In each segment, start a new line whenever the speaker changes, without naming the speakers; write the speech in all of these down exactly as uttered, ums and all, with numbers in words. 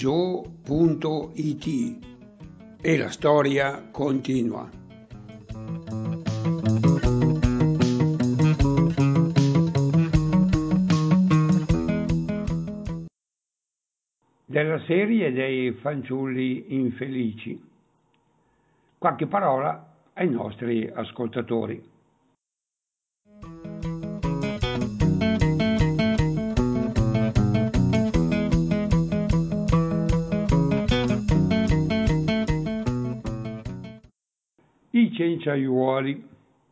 zoo punto it e la storia continua. Della serie dei fanciulli infelici. Qualche parola ai nostri ascoltatori. I cenciaiuoli.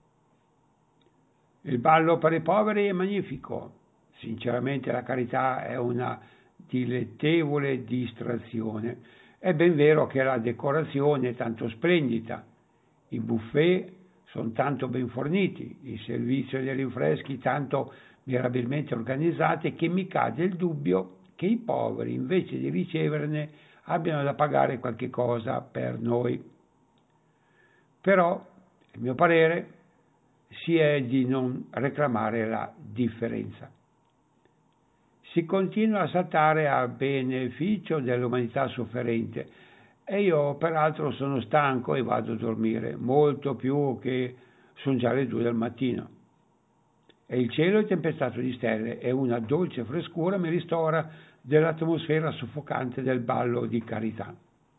Il ballo per i poveri è magnifico. Sinceramente la carità è una dilettevole distrazione. È ben vero che la decorazione è tanto splendida, i buffet sono tanto ben forniti, il servizio dei rinfreschi tanto mirabilmente organizzati che mi cade il dubbio che i poveri invece di riceverne abbiano da pagare qualche cosa per noi. Però, il mio parere, si è di non reclamare la differenza. Si continua a saltare a beneficio dell'umanità sofferente e io peraltro sono stanco e vado a dormire, molto più che sono già le due del mattino. E il cielo è tempestato di stelle e una dolce frescura mi ristora dell'atmosfera soffocante del ballo di carità.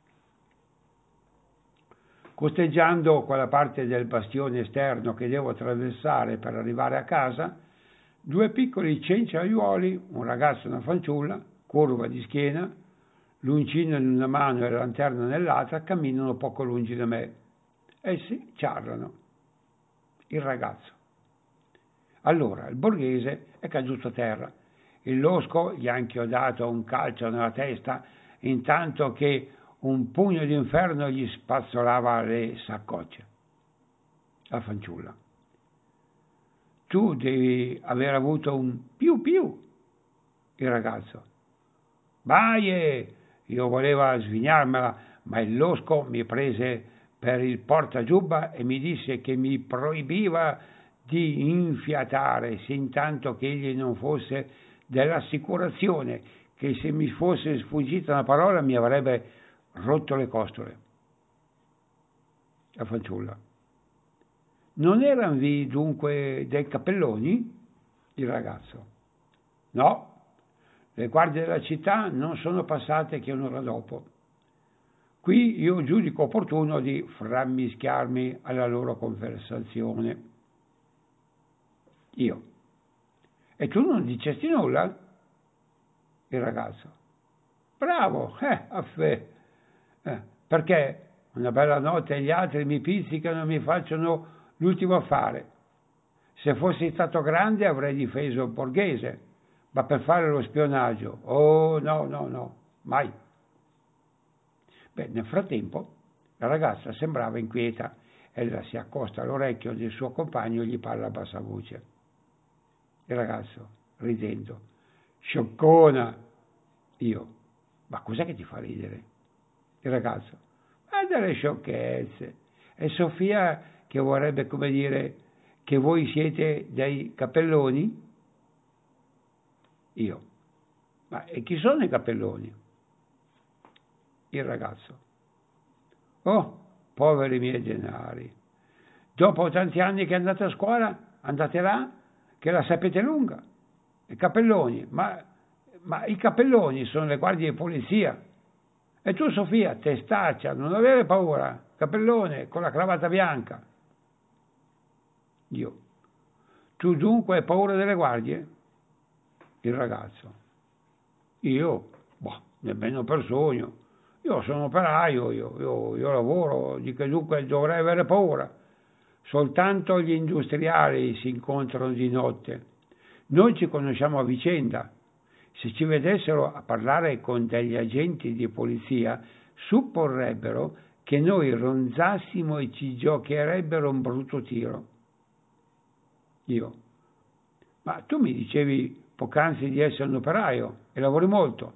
Costeggiando quella parte del bastione esterno che devo attraversare per arrivare a casa, due piccoli cenciaiuoli, un ragazzo e una fanciulla, curva di schiena, l'uncino in una mano e la lanterna nell'altra, camminano poco lungi da me. Essi ciarlano. Il ragazzo. Allora il borghese è caduto a terra. Il losco gli ha inchiodato un calcio nella testa, intanto che un pugno d'inferno gli spazzolava le saccocce. La fanciulla. Tu devi aver avuto un più più. Il ragazzo. Baie! Io volevo svignarmela, ma il losco mi prese per il portagiubba e mi disse che mi proibiva di infiatare, sin tanto che egli non fosse dell'assicurazione, che se mi fosse sfuggita una parola mi avrebbe rotto le costole. La fanciulla. Non erano vi dunque dei cappelloni? Il ragazzo. No, le guardie della città non sono passate che un'ora dopo. Qui io giudico opportuno di frammischiarmi alla loro conversazione. Io. E tu non dicesti nulla? Il ragazzo. Bravo, eh, affè. Eh, perché una bella notte e gli altri mi pizzicano e mi facciano l'ultimo affare. Se fossi stato grande avrei difeso il borghese, ma per fare lo spionaggio, oh no, no, no, mai. Beh, nel frattempo la ragazza sembrava inquieta. Ella si accosta all'orecchio del suo compagno e gli parla a bassa voce. Il ragazzo, ridendo, scioccona. Io, ma cos'è che ti fa ridere? Il ragazzo, ma delle sciocchezze. E Sofia che vorrebbe, come dire, che voi siete dei cappelloni? Io, ma e chi sono i cappelloni? Il ragazzo, oh, poveri miei denari, dopo tanti anni che andate a scuola, andate là, che la sapete lunga. I cappelloni, ma, ma i cappelloni sono le guardie di polizia. E tu, Sofia, testaccia, non avere paura, cappellone con la cravatta bianca. Io, tu dunque hai paura delle guardie? Il ragazzo, io, boh, nemmeno per sogno. Io sono operaio, io, io, io lavoro, di che dunque dovrei avere paura. Soltanto gli industriali si incontrano di notte. Noi ci conosciamo a vicenda. Se ci vedessero a parlare con degli agenti di polizia, supporrebbero che noi ronzassimo e ci giocherebbero un brutto tiro. Io, ma tu mi dicevi poc'anzi di essere un operaio e lavori molto.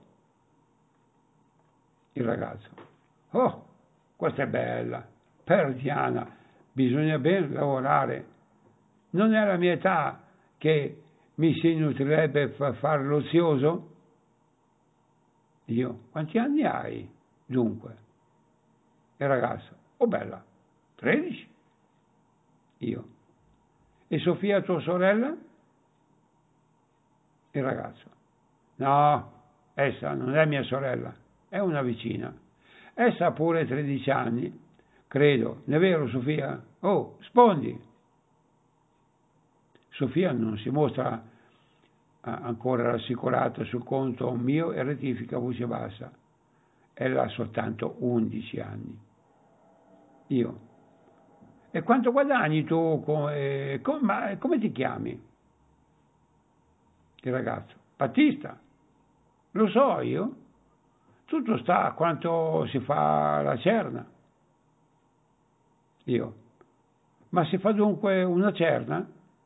Il ragazzo, oh, questa è bella, perdiana, bisogna ben lavorare. Non è la mia età che mi si nutrirebbe per fare l'ozioso? Io, quanti anni hai? Dunque, il ragazzo, oh bella, tredici. Io, e Sofia tua sorella? Il ragazzo, no, essa non è mia sorella, è una vicina. Essa ha pure tredici anni, credo, non è vero Sofia? Oh, rispondi. Sofia non si mostra ancora rassicurata sul conto mio e rettifica a voce bassa. Ella ha soltanto undici anni. Io, e quanto guadagni tu? Come, come, ma come ti chiami? Il ragazzo, Battista. Lo so io. Tutto sta a quanto si fa la cerna. Io, ma si fa dunque una cerna?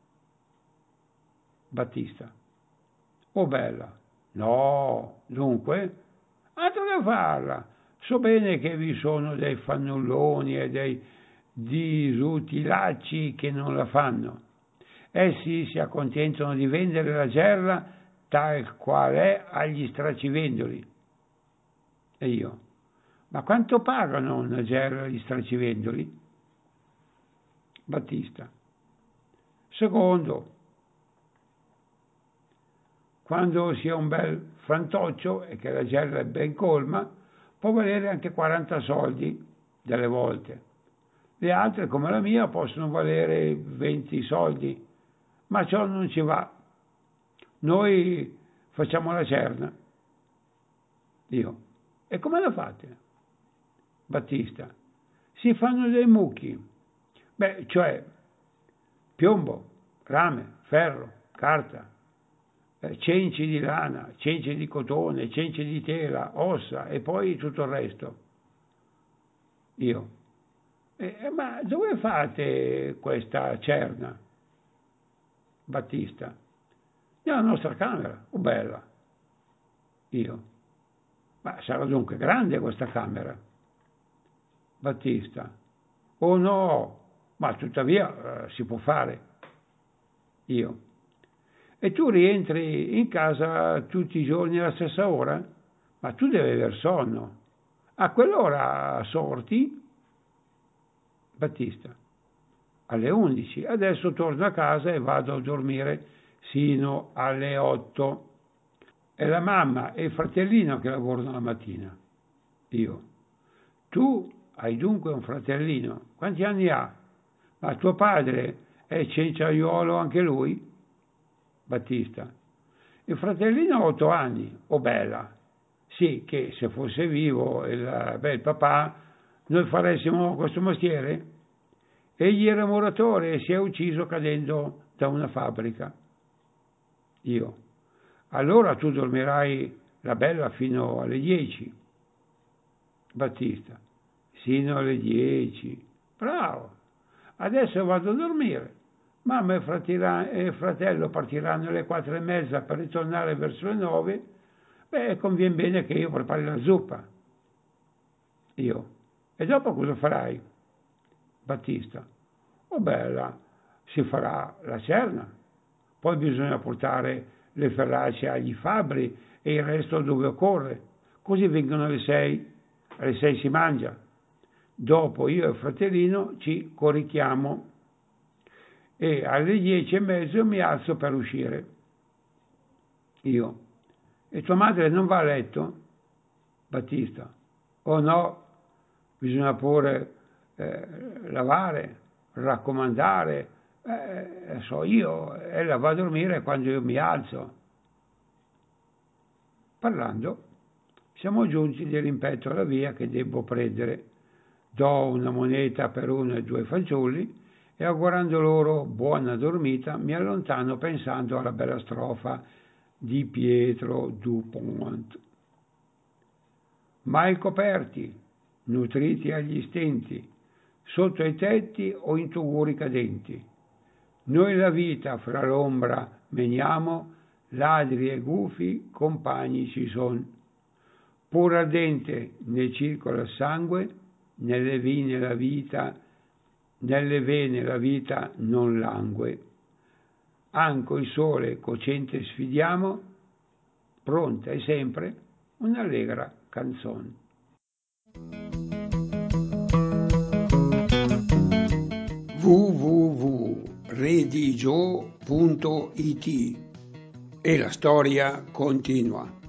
Battista, oh bella. No, dunque? Ah, dove farla? So bene che vi sono dei fannulloni e dei disutilacci che non la fanno. Essi si accontentano di vendere la gerla tal qual è agli stracivendoli. E io, ma quanto pagano una gerla agli stracivendoli? Battista, secondo, quando si è un bel frantoccio e che la gerla è ben colma, può valere anche quaranta soldi delle volte. Le altre, come la mia, possono valere venti soldi, ma ciò non ci va. Noi facciamo la cerna. Io, e come la fate? Battista, si fanno dei mucchi, beh, cioè piombo, rame, ferro, carta, eh, cenci di lana, cenci di cotone, cenci di tela, ossa e poi tutto il resto. Io, eh, ma dove fate questa cerna? Battista, nella nostra camera, oh bella. Io, ma sarà dunque grande questa camera? Battista, oh no, ma tuttavia eh, si può fare. Io, e tu rientri in casa tutti i giorni alla stessa ora? Ma tu devi aver sonno. A quell'ora sorti? Battista, alle undici. Adesso torno a casa e vado a dormire sino alle otto. È la mamma e il fratellino che lavorano la mattina. Io, tu hai dunque un fratellino. Quanti anni ha? Ma tuo padre è cenciaiuolo anche lui? Battista, il fratellino ha otto anni, oh bella. Sì, che se fosse vivo il bel papà, noi faressimo questo mestiere? Egli era muratore e si è ucciso cadendo da una fabbrica. Io, allora tu dormirai la bella fino alle dieci. Battista, sino alle dieci. Bravo. Adesso vado a dormire. Mamma e fratello partiranno alle quattro e mezza per ritornare verso le nove. Beh, conviene bene che io prepari la zuppa. Io, e dopo cosa farai? Battista, oh bella, si farà la cerna. Poi bisogna portare le ferracce agli fabbri e il resto dove occorre. Così vengono le sei. Alle sei si mangia. Dopo io e il fratellino ci corichiamo e alle dieci e mezzo mi alzo per uscire. Io, e tua madre non va a letto? Battista, oh no, bisogna pure eh, lavare, raccomandare, eh, so io, ella va a dormire quando io mi alzo. Parlando, siamo giunti di rimpetto alla via che debbo prendere. Do una moneta per uno e due fanciulli e augurando loro buona dormita mi allontano pensando alla bella strofa di Pietro Dupont. Mai coperti, nutriti agli stenti, sotto ai tetti o in tuguri cadenti. Noi la vita fra l'ombra meniamo, ladri e gufi compagni ci son. Pur ardente ne circola il sangue, nelle vene la vita, nelle vene la vita non langue. Anco il sole cocente sfidiamo, pronta e sempre un'allegra canzone. w w w punto redigio punto it e la storia continua.